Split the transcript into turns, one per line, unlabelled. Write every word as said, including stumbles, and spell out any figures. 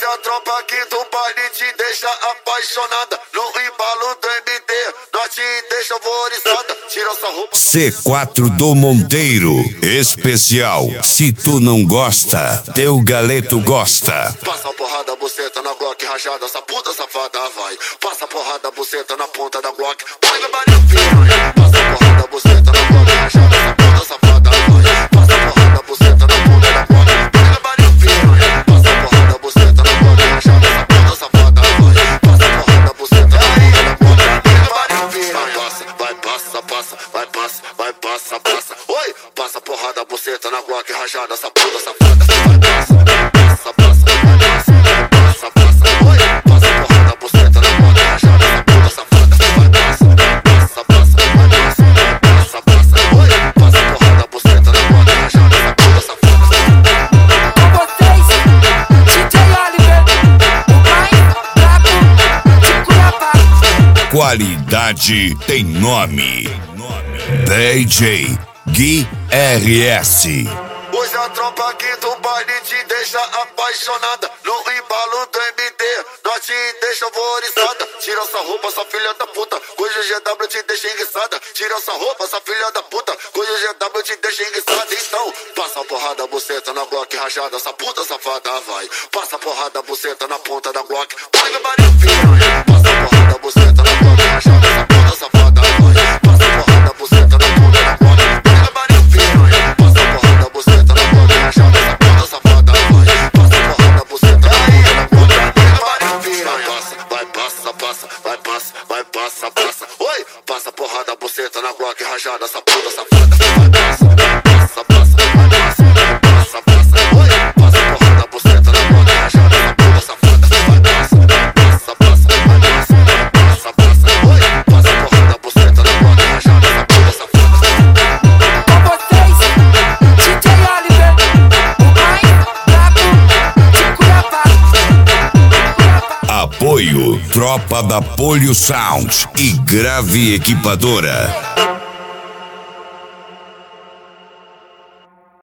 a tropa aqui do baile te deixa apaixonada. No embalo do M D, nós te deixa alvoriçada. Tira essa roupa.
C quatro do Monteiro, especial. Se tu não gosta, teu galeto gosta.
Passa a porrada, buceta na Glock rajada, essa puta safada vai. Passa a porrada, buceta na ponta da Glock. Vai, vai, vai, passa a porrada, buceta na Glock rajada, essa puta safada vai. Passa a porrada, buceta na ponta da Glock. Vai, vai, vai, passa a porrada, buceta na Glock rajada, essa puta safada vai. Passa a porrada, buceta na ponta da Glock. Vai, passa, vai, passa, passa, vai, passa, vai, passa, passa. Oi, passa a porrada, buceta na Glock rajada, essa puta safada. Vai, passa, passa, passa, vai, passa, passa, passa. Oi, passa a porrada, buceta na Glock rajada, essa puta safada. Vai, passa, passa, passa, vai, passa, passa, passa. Oi, passa a porrada, buceta na Glock rajada, essa puta safada.
Com vocês, D J Oliver, o mais brabo de Cuiabá.
Qualidade tem nome. D J Gui R S.
Hoje a tropa aqui do baile te deixa apaixonada. No embalo do M D, nós te deixa alvoriçada. Tira essa roupa, essa filha da puta, hoje o G W te deixa enguiçada. Tira essa roupa, essa filha da puta, hoje o G W te deixa enguiçada. Então, passa a porrada, buceta na Glock rajada, essa puta safada vai. Passa a porrada, buceta na ponta da Glock. Vai, vai, vai, passa a porrada, buceta na Glock rajada, essa puta safada vai. Passa a porrada, buceta na ponta da Glock. Vai, vai, vai, passa a porrada, buceta na Glock rajada, essa puta safada vai. Passa a porrada, buceta na ponta da Glock. Vai, passa, vai, passa, passa, vai, passa, vai, passa, passa. Oi, passa a porrada, buceta na Glock rajada, essa puta safada. Vai, passa, passa, passa, vai, passa, passa, passa. Oi, passa a porrada, buceta na Glock rajada, essa puta safada. Vai, passa, passa, passa, vai, passa, passa, passa. Oi, passa a porrada, buceta na Glock rajada, essa puta safada.
Com vocês, D J Oliver, o mais brabo de Cuiabá.
Apoio Tropa da Polio Sound e Grave Equipadora.